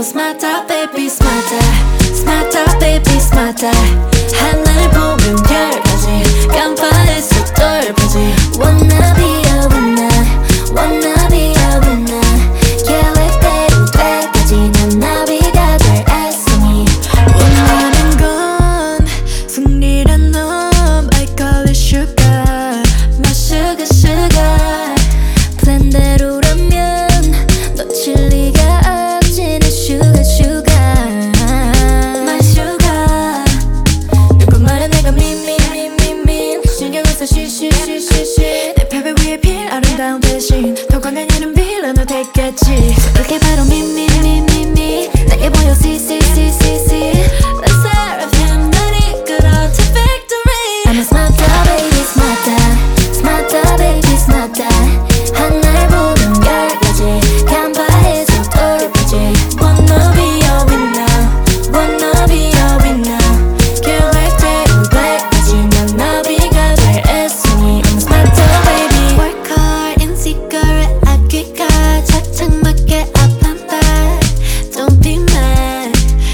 smarter baby smarter smarter baby smarter 하늘 보면 별까지 깜빡했어 똘빠지 Wanna be a winner Wanna be a winner 계획대로 될까지 난 나비가 될 애송이 원하는 건 승리란 놈 I call it sugar My sugar sugar 플랜대로라면 놓칠 리가 없지 내 sugar sugar My sugar 누구 말에 내가 미미미미미 신경을 써 쉬쉬쉬쉬쉬 내 패배 위에 필 아름다운 대신 더 강한 이름 빌런을 택했지 그게 바로 미미미미미 내게 보여 see see see see see Let's seraphim 날 이끌어 to victory I'm a smarter baby smarter smarter baby smarter 하늘 보면 열까지 간파해서 똘빠지 Wanna be a winner Wanna be a winner 계획대로 될까지 난 나비가 될 애송이 I'm a smarter baby Work hard in secret 아끼가 착착 맞게 up and back Don't be mad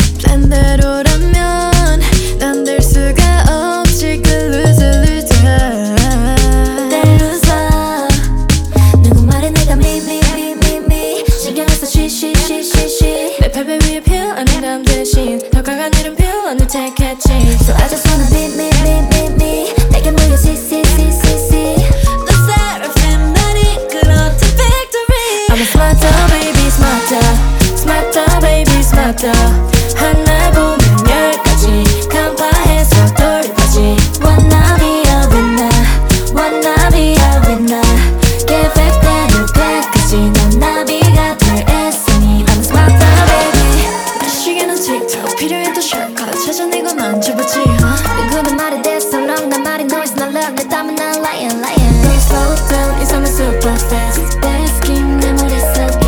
플랜대로라면 난 될 수가 없지 그 loser loser 내 loser 누구 말에 내가 미미미미미 신경을 써 쉬쉬쉬쉬쉬 내 패배 위에 필요한 대신 더 강한 이름 필요한을 택했지 So I just wanna 미미미미미 내게 모여 see see see see see The seraphim 날 이끌어 to victory I'm a smarter baby smarter smarter baby smarter 하늘 보면 열까지 간파해서 똘빠지 Wanna be a winner Wanna be a winner 계획대로 될까지 난 나비가 될 애송이 I'm a smarter baby 시계는 틱톡 필요해도 shortcut 찾아내고 난 줘보지 누구든 말이 됐어 wrong 난 말이 noise 난 love 내 땀은 난 lion lion Don't slow down 이 삶은 super fast Best game 내 머릿속에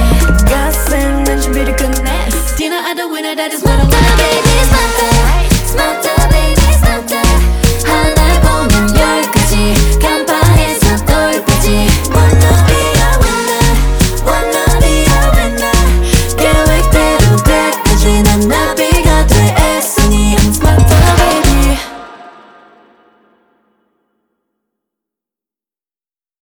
가슴 난 준비를 끝내 Dinner at the winner that is what I wanna be Smarter smarter